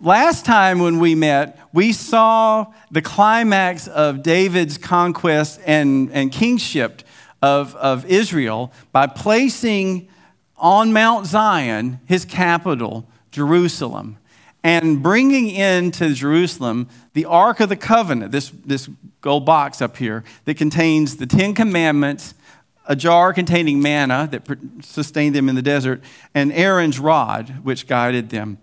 last time when we met, we saw the climax of David's conquest and kingship of Israel by placing on Mount Zion his capital, Jerusalem, and bringing into Jerusalem the Ark of the Covenant, this gold box up here that contains the Ten Commandments, a jar containing manna that sustained them in the desert, and Aaron's rod, which guided them.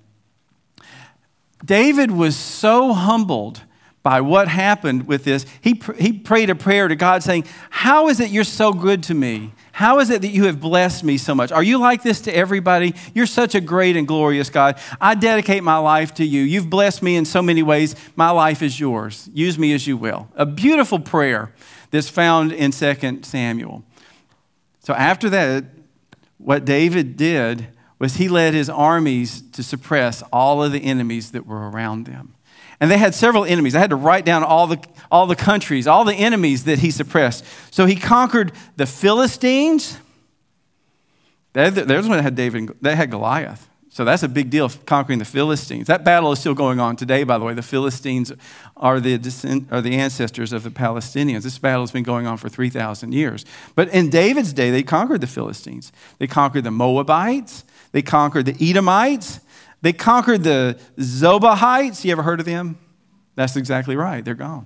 David was so humbled by what happened with this. He prayed a prayer to God saying, how is it you're so good to me? How is it that you have blessed me so much? Are you like this to everybody? You're such a great and glorious God. I dedicate my life to you. You've blessed me in so many ways. My life is yours. Use me as you will. A beautiful prayer that's found in 2 Samuel. So after that, what David did was he led his armies to suppress all of the enemies that were around them. And they had several enemies. I had to write down all the countries, all the enemies that he suppressed. So he conquered the Philistines. There's one that had David. They had Goliath. So that's a big deal, conquering the Philistines. That battle is still going on today, by the way. The Philistines are the ancestors of the Palestinians. This battle has been going on for 3,000 years. But in David's day, they conquered the Philistines. They conquered the Moabites. They conquered the Edomites. They conquered the Zobahites. You ever heard of them? That's exactly right. They're gone.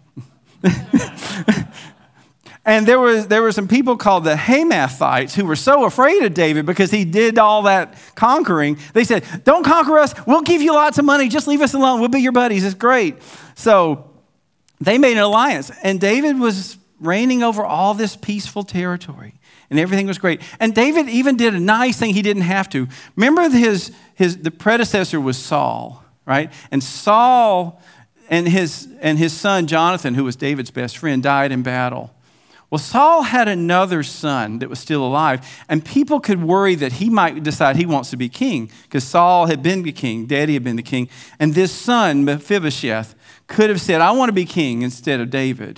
And there were some people called the Hamathites who were so afraid of David because he did all that conquering. They said, don't conquer us. We'll give you lots of money. Just leave us alone. We'll be your buddies. It's great. So they made an alliance. And David was reigning over all this peaceful territory. And everything was great. And David even did a nice thing he didn't have to. Remember the predecessor was Saul, right? And Saul and his son Jonathan, who was David's best friend, died in battle. Well, Saul had another son that was still alive, and people could worry that he might decide he wants to be king because Saul had been the king, Daddy had been the king, and this son, Mephibosheth, could have said, I want to be king instead of David.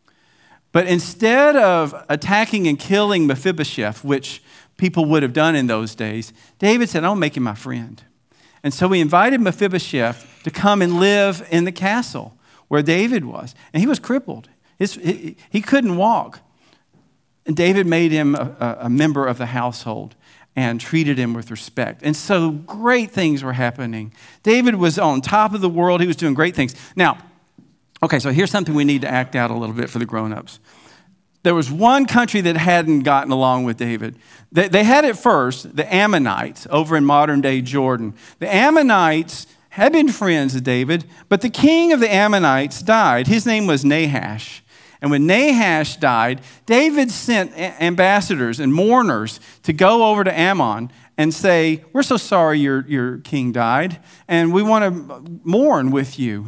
But instead of attacking and killing Mephibosheth, which people would have done in those days, David said, I'll make him my friend. And so he invited Mephibosheth to come and live in the castle where David was. And he was crippled. He couldn't walk. And David made him a member of the household and treated him with respect. And so great things were happening. David was on top of the world. He was doing great things. Now, okay, so here's something we need to act out a little bit for the grown-ups. There was one country that hadn't gotten along with David. They had it first, the Ammonites, over in modern-day Jordan. The Ammonites had been friends of David, but the king of the Ammonites died. His name was Nahash. And when Nahash died, David sent ambassadors and mourners to go over to Ammon and say, we're so sorry your king died, and we want to mourn with you.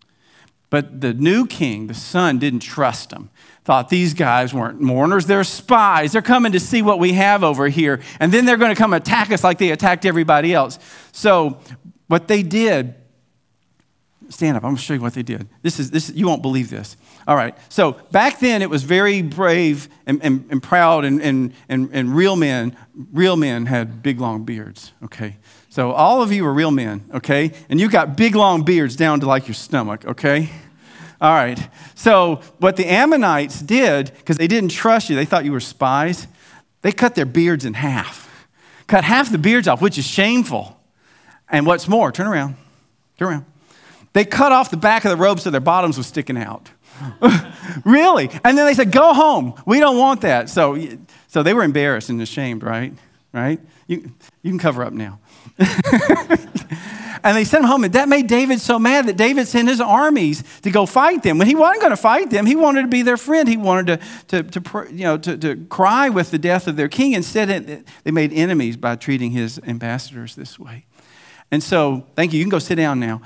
But the new king, the son, didn't trust him. Thought these guys weren't mourners, they're spies. They're coming to see what we have over here, and then they're going to come attack us like they attacked everybody else. So what they did, stand up, I'm going to show you what they did. This you won't believe this. All right, so back then it was very brave and proud and real men had big long beards, okay? So all of you are real men, okay? And you've got big long beards down to like your stomach, okay? All right, so what the Ammonites did, because they didn't trust you, they thought you were spies, they cut their beards in half. Cut half the beards off, which is shameful. And what's more, turn around. They cut off the back of the robe so their bottoms was sticking out. Really? And then they said, go home. We don't want that. So they were embarrassed and ashamed, right? You can cover up now. And they sent him home, and that made David so mad that David sent his armies to go fight them. When he wasn't going to fight them, he wanted to be their friend. He wanted to cry with the death of their king. Instead, they made enemies by treating his ambassadors this way. And so, thank you. You can go sit down now.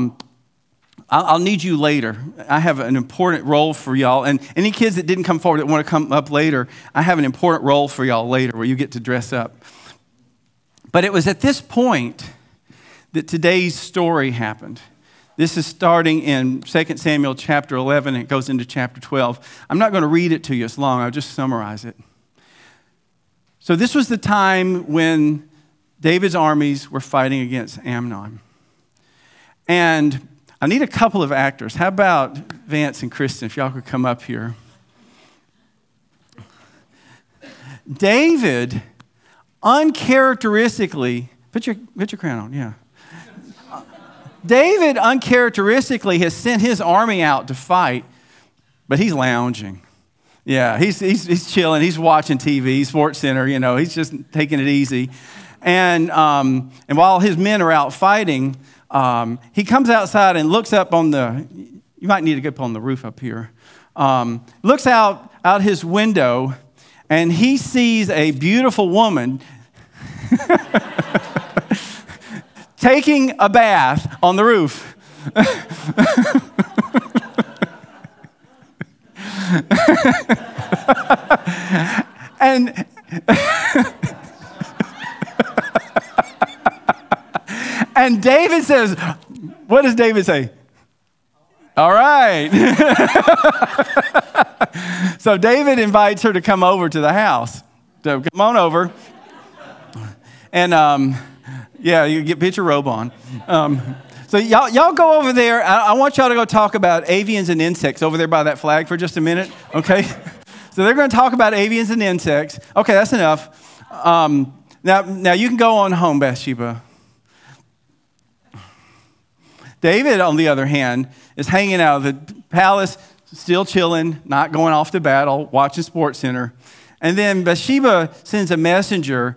I'll need you later. I have an important role for y'all. And any kids that didn't come forward that want to come up later, I have an important role for y'all later where you get to dress up. But it was at this point that today's story happened. This is starting in 2 Samuel chapter 11, and it goes into chapter 12. I'm not going to read it to you, it's long, I'll just summarize it. So this was the time when David's armies were fighting against Ammon. And I need a couple of actors. How about Vance and Kristen, if y'all could come up here. David, uncharacteristically, put your crown on, yeah. David uncharacteristically has sent his army out to fight, but he's lounging. Yeah, he's chilling. He's watching TV, Sports Center. He's just taking it easy. And while his men are out fighting, he comes outside and looks up on the. You might need to get up on the roof up here. Looks out his window, and he sees a beautiful woman taking a bath on the roof. and and David says, what does David say? All right. So David invites her to come over to the house. So come on over. And yeah, you put your robe on. So y'all go over there. I want y'all to go talk about avians and insects over there by that flag for just a minute, okay? So they're going to talk about avians and insects. Okay, that's enough. Now you can go on home, Bathsheba. David, on the other hand, is hanging out of the palace, still chilling, not going off to battle, watching Sports Center. And then Bathsheba sends a messenger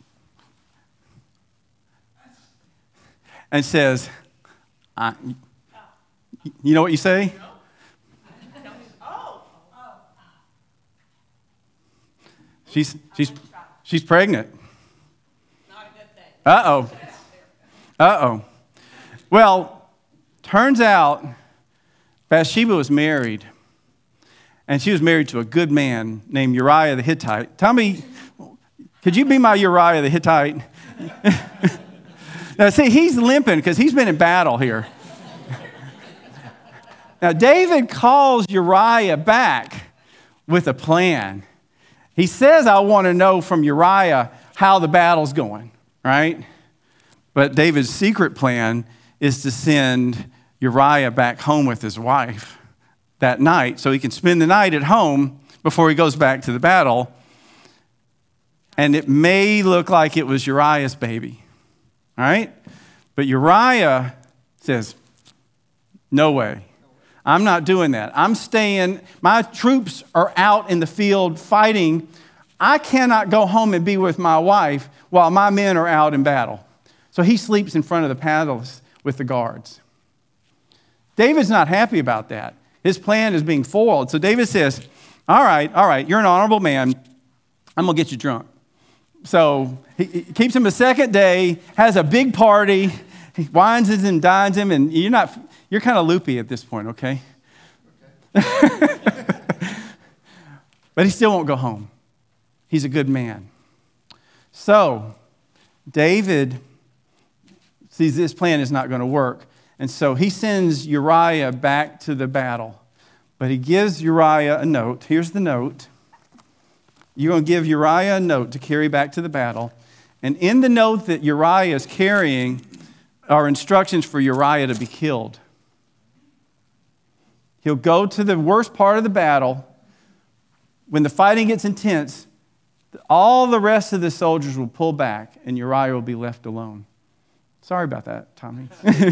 and says, you know what you say? She's pregnant. Uh-oh. Well, turns out Bathsheba was married, and she was married to a good man named Uriah the Hittite. Tell me, could you be my Uriah the Hittite? Now, see, he's limping because he's been in battle here. Now, David calls Uriah back with a plan. He says, I want to know from Uriah how the battle's going, right? But David's secret plan is to send Uriah back home with his wife that night so he can spend the night at home before he goes back to the battle. And it may look like it was Uriah's baby. All right? But Uriah says, no way. I'm not doing that. I'm staying. My troops are out in the field fighting. I cannot go home and be with my wife while my men are out in battle. So he sleeps in front of the palace with the guards. David's not happy about that. His plan is being foiled. So David says, all right, you're an honorable man. I'm going to get you drunk. So he keeps him a second day, has a big party, he wines him and dines him, and you're kind of loopy at this point, okay? But he still won't go home. He's a good man. So David sees this plan is not going to work, and so he sends Uriah back to the battle. But he gives Uriah a note. Here's the note. You're going to give Uriah a note to carry back to the battle. And in the note that Uriah is carrying are instructions for Uriah to be killed. He'll go to the worst part of the battle. When the fighting gets intense, all the rest of the soldiers will pull back and Uriah will be left alone. Sorry about that, Tommy.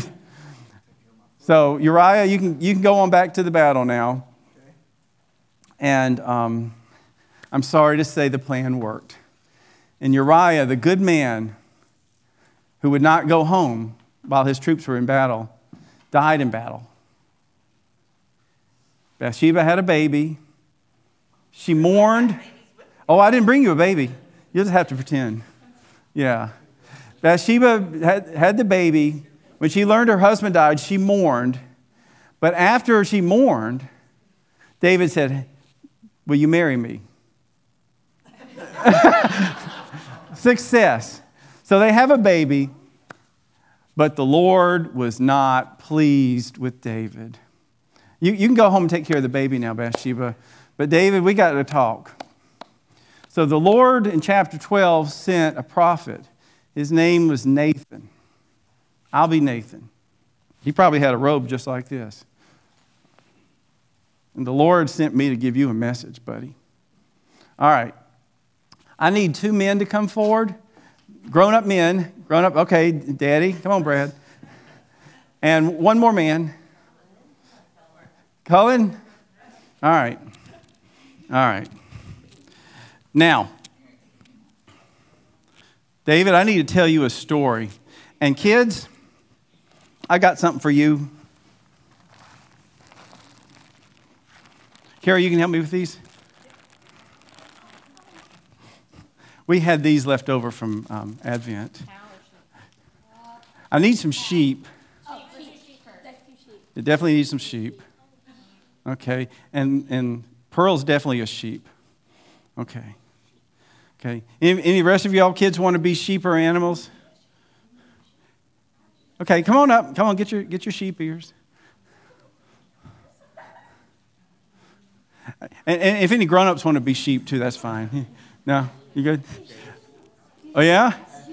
So Uriah, you can go on back to the battle now. And I'm sorry to say the plan worked. And Uriah, the good man who would not go home while his troops were in battle, died in battle. Bathsheba had a baby. She mourned. Oh, I didn't bring you a baby. You'll just have to pretend. Yeah. Bathsheba had the baby. When she learned her husband died, she mourned. But after she mourned, David said, will you marry me? Success. So they have a baby, but the Lord was not pleased with David. You can go home and take care of the baby now, Bathsheba. But David, we got to talk. So the Lord in chapter 12 sent a prophet. His name was Nathan. I'll be Nathan. He probably had a robe just like this. And the Lord sent me to give you a message, buddy. All right. I need 2 men to come forward. Grown-up men. Grown-up, okay, Daddy. Come on, Brad. And 1 more man. Cullen? All right. All right. Now, David, I need to tell you a story. And kids, I got something for you. Carrie, you can help me with these? We had these left over from Advent. I need some sheep. It definitely needs some sheep. Okay. And Pearl's definitely a sheep. Okay. Okay. Any rest of y'all kids want to be sheep or animals? Okay, come on up. Come on, get your sheep ears. And if any grown-ups want to be sheep too, that's fine. No? You good? Oh, yeah?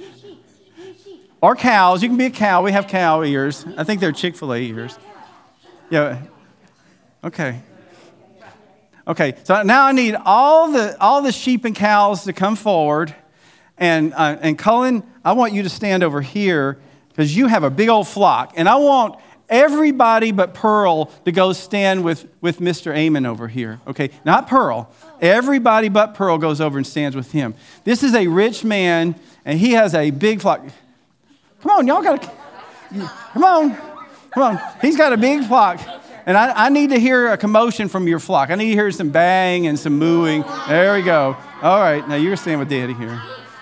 Or cows. You can be a cow. We have cow ears. I think they're Chick-fil-A ears. Yeah. Okay. Okay, so now I need all the sheep and cows to come forward. And Cullen, I want you to stand over here because you have a big old flock. And I want everybody but Pearl to go stand with Mr. Amon over here. Okay, not Pearl. Everybody but Pearl goes over and stands with him. This is a rich man, and he has a big flock. Come on, y'all got to... Come on. He's got a big flock. And I need to hear a commotion from your flock. I need to hear some bang and some mooing. There we go. All right, now you're standing with Daddy here.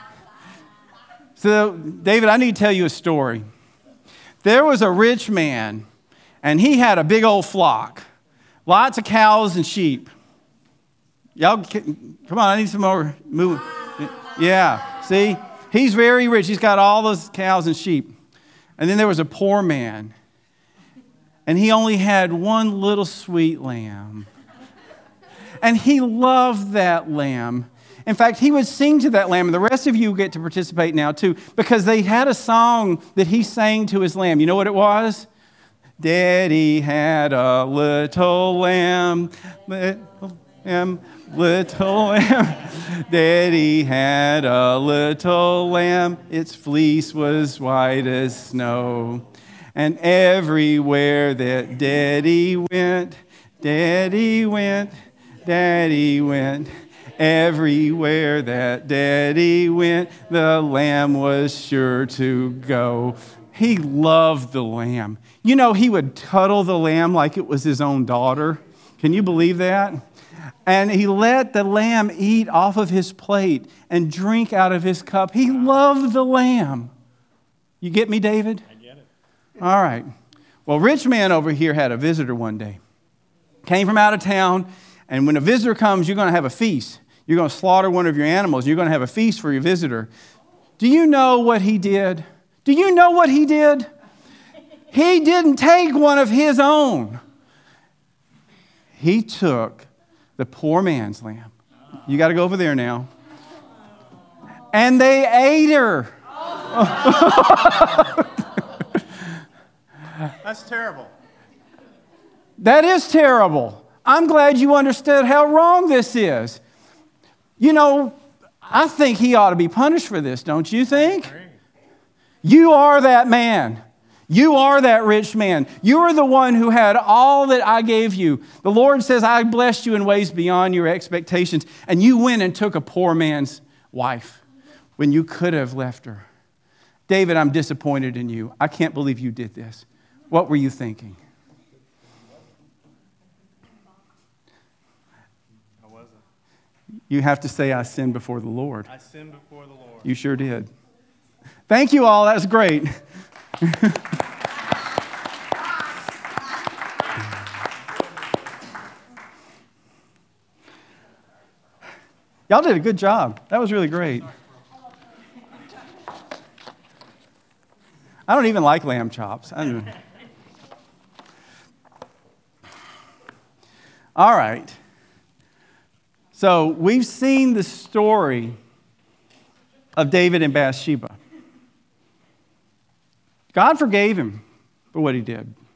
So, David, I need to tell you a story. There was a rich man, and he had a big old flock. Lots of cows and sheep. Y'all, come on, I need some more moving. Yeah, see? He's very rich. He's got all those cows and sheep. And then there was a poor man, and he only had 1 little sweet lamb. And he loved that lamb. In fact, he would sing to that lamb, and the rest of you get to participate now too, because they had a song that he sang to his lamb. You know what it was? Daddy had a little lamb, little lamb, little lamb. Daddy had a little lamb, its fleece was white as snow. And everywhere that Daddy went, Daddy went, Daddy went. Everywhere that Daddy went, the lamb was sure to go. He loved the lamb. You know, he would cuddle the lamb like it was his own daughter. Can you believe that? And he let the lamb eat off of his plate and drink out of his cup. He loved the lamb. You get me, David? I get it. All right. Well, rich man over here had a visitor one day. Came from out of town, and when a visitor comes, you're going to have a feast. You're going to slaughter one of your animals. You're going to have a feast for your visitor. Do you know what he did? Do you know what he did? He didn't take one of his own. He took the poor man's lamb. You got to go over there now. And they ate her. That's terrible. That is terrible. I'm glad you understood how wrong this is. You know, I think he ought to be punished for this, don't you think? You are that man. You are that rich man. You are the one who had all that I gave you. The Lord says, I blessed you in ways beyond your expectations. And you went and took a poor man's wife when you could have left her. David, I'm disappointed in you. I can't believe you did this. What were you thinking? You have to say, I sinned before the Lord. I sinned before the Lord. You sure did. Thank you all. That was great. Y'all did a good job. That was really great. I don't even like lamb chops. All right. So we've seen the story of David and Bathsheba. God forgave him for what he did.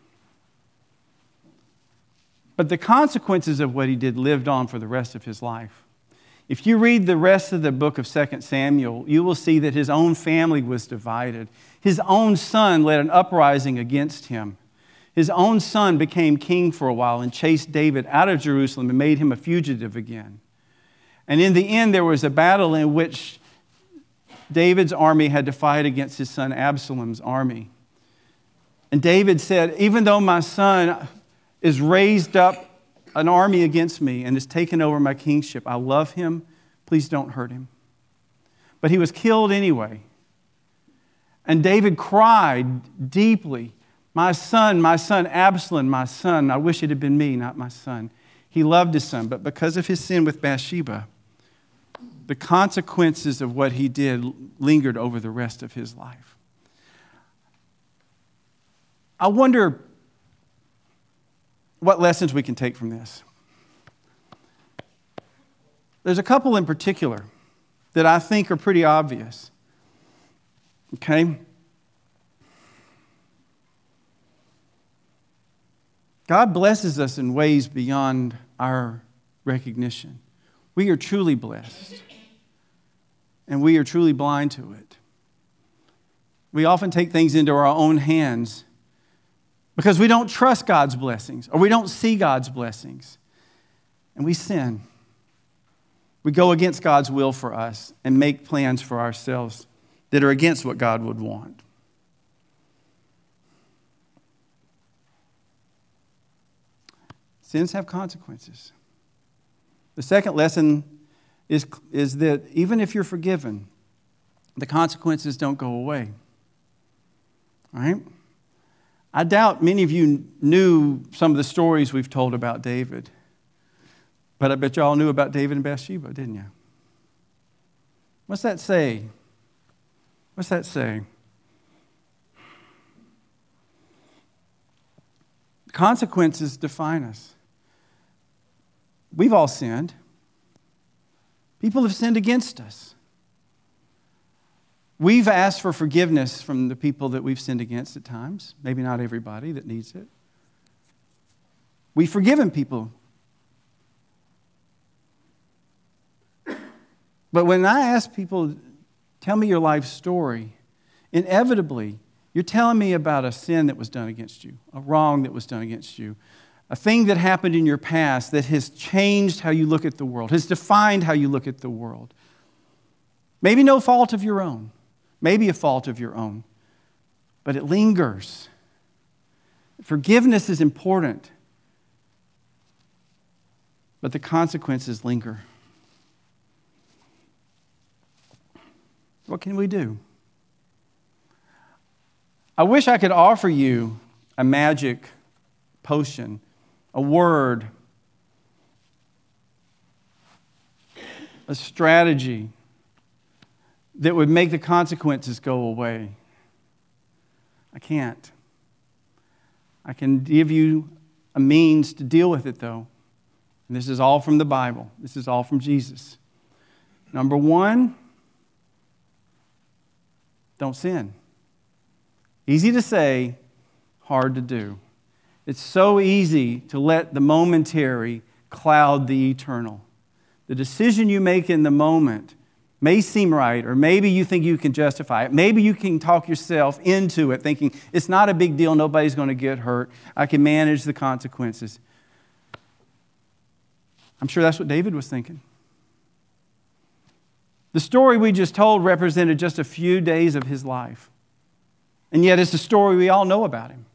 But the consequences of what he did lived on for the rest of his life. If you read the rest of the book of 2 Samuel, you will see that his own family was divided. His own son led an uprising against him. His own son became king for a while and chased David out of Jerusalem and made him a fugitive again. And in the end, there was a battle in which David's army had to fight against his son Absalom's army. And David said, even though my son is raised up an army against me and has taken over my kingship, I love him. Please don't hurt him. But he was killed anyway. And David cried deeply, my son, Absalom, my son. I wish it had been me, not my son. He loved his son, but because of his sin with Bathsheba, the consequences of what he did lingered over the rest of his life. I wonder what lessons we can take from this. There's a couple in particular that I think are pretty obvious. Okay? God blesses us in ways beyond our recognition. We are truly blessed, and we are truly blind to it. We often take things into our own hands because we don't trust God's blessings or we don't see God's blessings, and we sin. We go against God's will for us and make plans for ourselves that are against what God would want. Sins have consequences. The second lesson is that even if you're forgiven, the consequences don't go away. All right? I doubt many of you knew some of the stories we've told about David. But I bet you all knew about David and Bathsheba, didn't you? What's that say? What's that say? Consequences define us. We've all sinned. People have sinned against us. We've asked for forgiveness from the people that we've sinned against at times. Maybe not everybody that needs it. We've forgiven people. But when I ask people, tell me your life story, inevitably, you're telling me about a sin that was done against you, a wrong that was done against you, a thing that happened in your past that has changed how you look at the world, has defined how you look at the world. Maybe no fault of your own, maybe a fault of your own, but it lingers. Forgiveness is important, but the consequences linger. What can we do? I wish I could offer you a magic potion, a word, a strategy that would make the consequences go away. I can't. I can give you a means to deal with it, though. And this is all from the Bible. This is all from Jesus. Number one, don't sin. Easy to say, hard to do. It's so easy to let the momentary cloud the eternal. The decision you make in the moment may seem right, or maybe you think you can justify it. Maybe you can talk yourself into it, thinking it's not a big deal, nobody's going to get hurt. I can manage the consequences. I'm sure that's what David was thinking. The story we just told represented just a few days of his life. And yet it's a story we all know about him.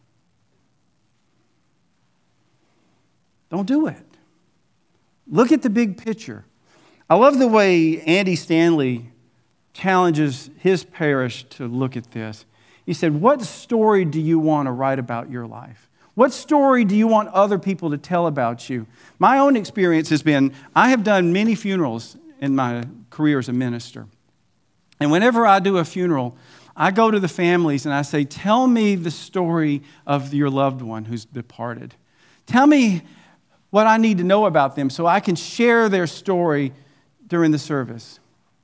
Don't do it. Look at the big picture. I love the way Andy Stanley challenges his parish to look at this. He said, what story do you want to write about your life? What story do you want other people to tell about you? My own experience has been, I have done many funerals in my career as a minister. And whenever I do a funeral, I go to the families and I say, tell me the story of your loved one who's departed. Tell me what I need to know about them so I can share their story during the service.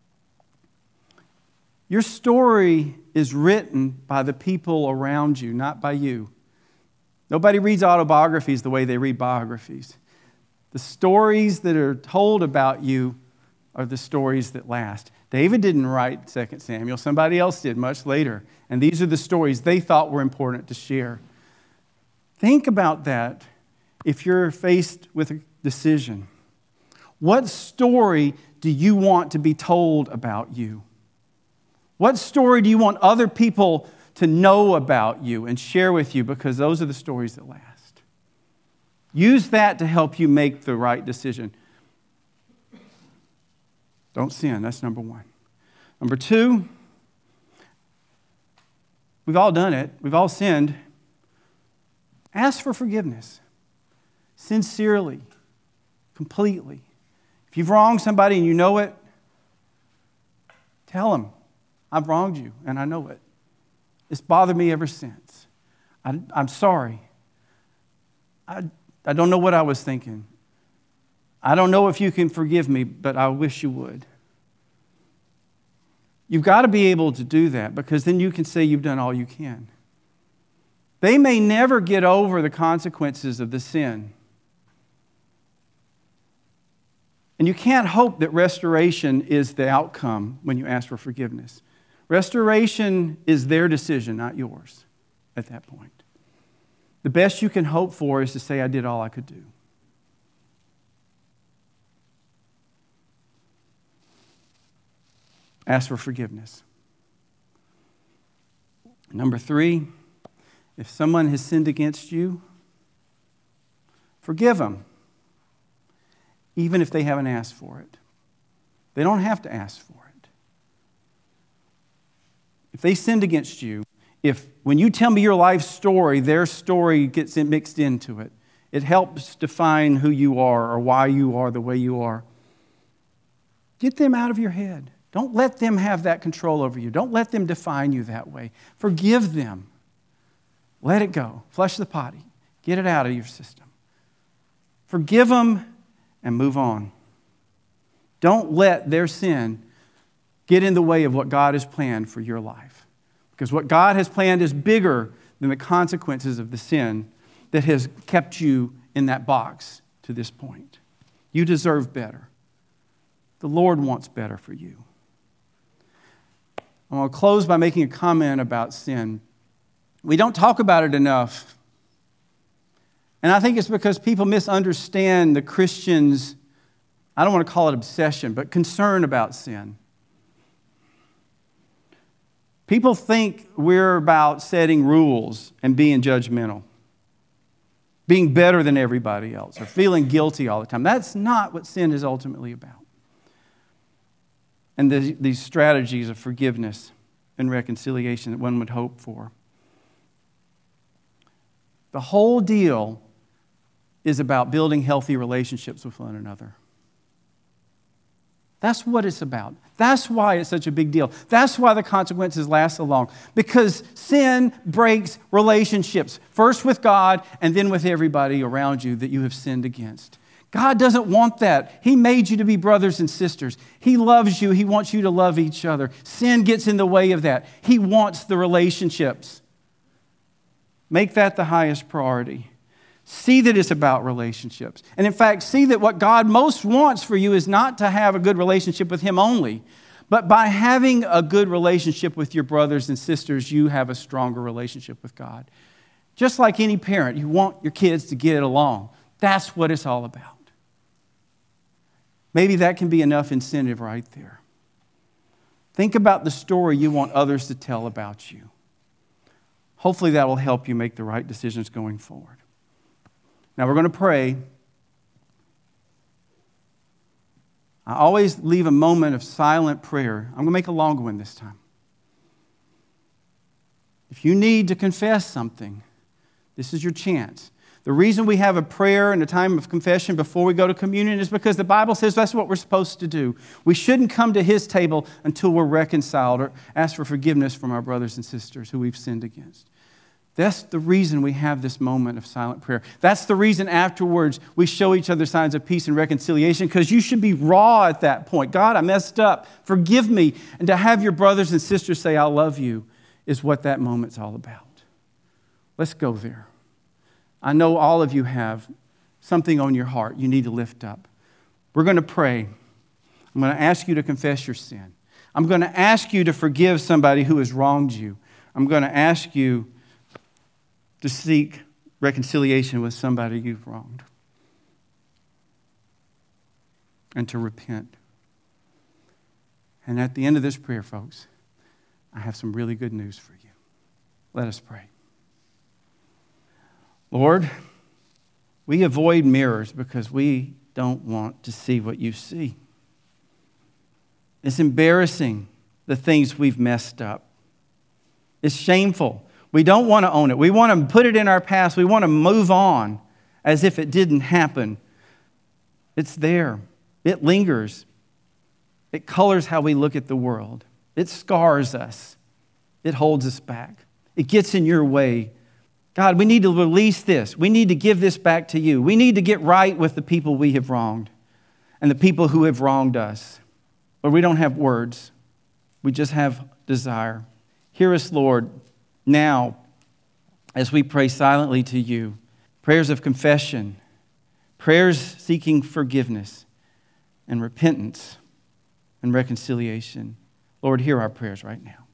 Your story is written by the people around you, not by you. Nobody reads autobiographies the way they read biographies. The stories that are told about you are the stories that last. David didn't write 2 Samuel. Somebody else did much later. And these are the stories they thought were important to share. Think about that if you're faced with a decision. What story do you want to be told about you? What story do you want other people to know about you and share with you? Because those are the stories that last. Use that to help you make the right decision. Don't sin. That's number one. Number two, we've all done it. We've all sinned. Ask for forgiveness. Sincerely. Completely. If you've wronged somebody and you know it, tell them, I've wronged you and I know it. It's bothered me ever since. I'm sorry. I don't know what I was thinking. I don't know if you can forgive me, but I wish you would. You've got to be able to do that because then you can say you've done all you can. They may never get over the consequences of the sin. And you can't hope that restoration is the outcome when you ask for forgiveness. Restoration is their decision, not yours, at that point. The best you can hope for is to say, I did all I could do. Ask for forgiveness. Number three, if someone has sinned against you, forgive them, even if they haven't asked for it. They don't have to ask for it. If they sinned against you, if when you tell me your life story, their story gets mixed into it, it helps define who you are or why you are the way you are. Get them out of your head. Don't let them have that control over you. Don't let them define you that way. Forgive them. Let it go. Flush the potty. Get it out of your system. Forgive them and move on. Don't let their sin get in the way of what God has planned for your life. Because what God has planned is bigger than the consequences of the sin that has kept you in that box to this point. You deserve better. The Lord wants better for you. I'm going to close by making a comment about sin. We don't talk about it enough. And I think it's because people misunderstand the Christians', I don't want to call it obsession, but concern about sin. People think we're about setting rules and being judgmental, being better than everybody else, or feeling guilty all the time. That's not what sin is ultimately about. And these strategies of forgiveness and reconciliation that one would hope for. The whole deal is about building healthy relationships with one another. That's what it's about. That's why it's such a big deal. That's why the consequences last so long. Because sin breaks relationships, first with God and then with everybody around you that you have sinned against. God doesn't want that. He made you to be brothers and sisters. He loves you. He wants you to love each other. Sin gets in the way of that. He wants the relationships. Make that the highest priority. See that it's about relationships. And in fact, see that what God most wants for you is not to have a good relationship with Him only, but by having a good relationship with your brothers and sisters, you have a stronger relationship with God. Just like any parent, you want your kids to get along. That's what it's all about. Maybe that can be enough incentive right there. Think about the story you want others to tell about you. Hopefully that will help you make the right decisions going forward. Now we're going to pray. I always leave a moment of silent prayer. I'm going to make a longer one this time. If you need to confess something, this is your chance. The reason we have a prayer and a time of confession before we go to communion is because the Bible says that's what we're supposed to do. We shouldn't come to His table until we're reconciled or ask for forgiveness from our brothers and sisters who we've sinned against. That's the reason we have this moment of silent prayer. That's the reason afterwards we show each other signs of peace and reconciliation, because you should be raw at that point. God, I messed up. Forgive me. And to have your brothers and sisters say, I love you, is what that moment's all about. Let's go there. I know all of you have something on your heart you need to lift up. We're going to pray. I'm going to ask you to confess your sin. I'm going to ask you to forgive somebody who has wronged you. I'm going to ask you to seek reconciliation with somebody you've wronged and to repent. And at the end of this prayer, folks, I have some really good news for you. Let us pray. Lord, we avoid mirrors because we don't want to see what you see. It's embarrassing, the things we've messed up. It's shameful. We don't want to own it. We want to put it in our past. We want to move on as if it didn't happen. It's there. It lingers. It colors how we look at the world. It scars us. It holds us back. It gets in your way. God, we need to release this. We need to give this back to you. We need to get right with the people we have wronged and the people who have wronged us. But we don't have words. We just have desire. Hear us, Lord, now as we pray silently to you. Prayers of confession, prayers seeking forgiveness and repentance and reconciliation. Lord, hear our prayers right now.